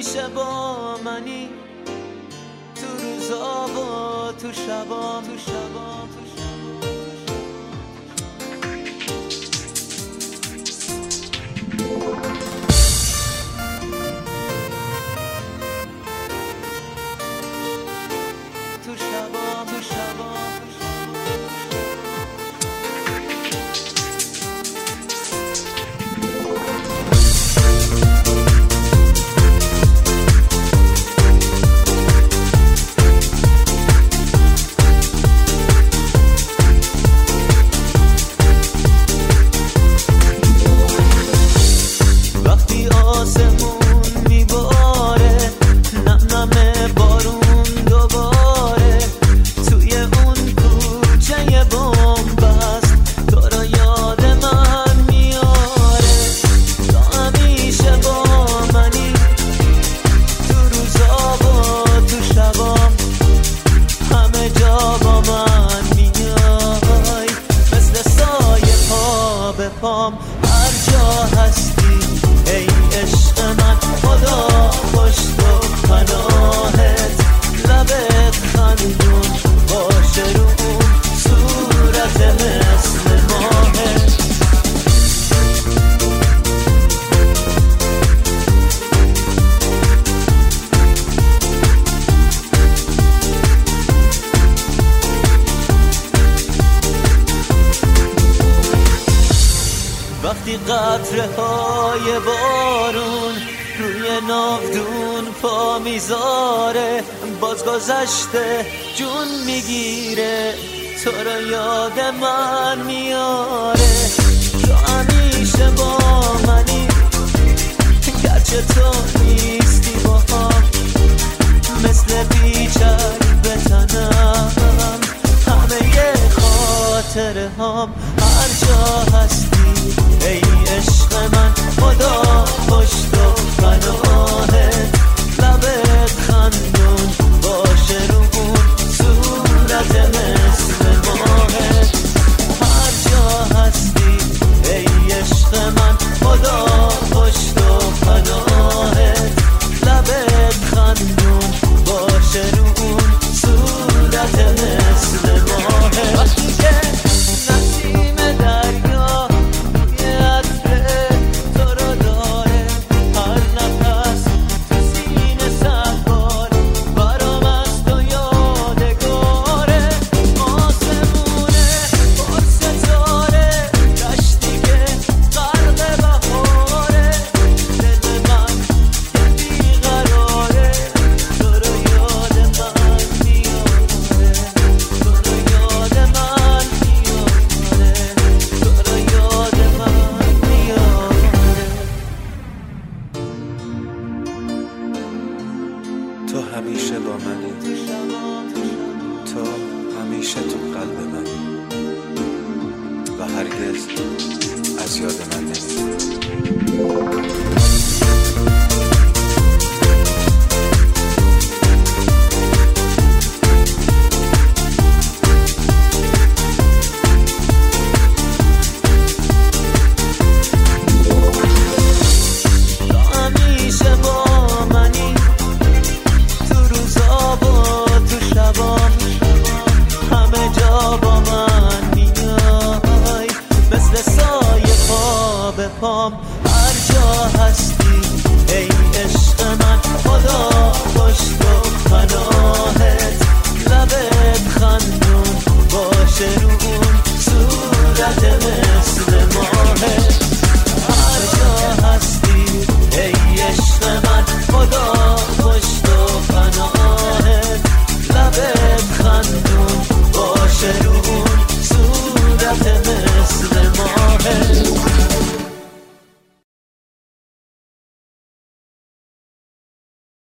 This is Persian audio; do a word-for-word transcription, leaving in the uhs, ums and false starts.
همیشه با منی، تو روزا و تو شبام، تو شبام، تو شبام، تو شبام. وقتی آسمون میباره، نم نم بارون دوباره، توی اون کوچه بن‌بست تو رو یاد من میاره. تو همیشه با منی، تو روزا و تو شبام، همه جا با من میای، مثل سایه پا به پام. هر جا هستی ای عشق من، خدا پشت و پناهت، لبت خندون باشه رو اون صورت مثل ماهت. وقتی قطره های بارون روی ناودون پا میذاره، باز گذشته جون میگیره، تو رو یاد من میاره. تو همیشه با منی، گرچه تو نیستی با هم، مثل بیچک به تنم، همه خاطره هم. هر جا هستی ای عشق من، خدا پشت و پناهت، لبت خندون باشه رو اون صورت مثل ماهت. هر جا هستی ای عشق من، خدا پشت و پناهت، لبت خندون باشه رو اون صورت مثل ماهت. وقتی که نسیم دریا تو همیشه با منی، تو همیشه تو قلب منی و هرگز از یاد من نمیری. پام هر جا هستی ای عشق من، خدا پشت و پناهت، لبت خندون باشه رو